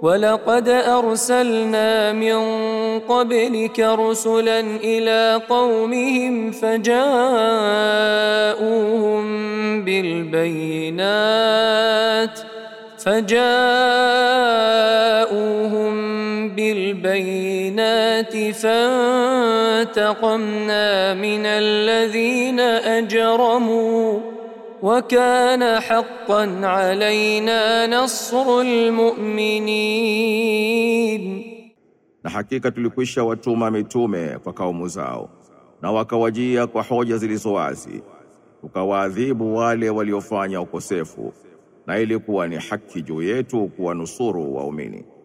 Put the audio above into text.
ولقد أرسلنا من قبلك رسلا إلى قومهم فجاءوهم بالبينات فانتقمنا من الذين أجرموا وكان حقا علينا نصر المؤمنين. Na hakika tulikwisha watuma mitume kwa kaumu zao, na wakawajia kwa hoja zilizo wazi, tukawaadhibu wale waliofanya ukosefu, na ilikuwa ni haki juu yetu kuwanusuru waumini.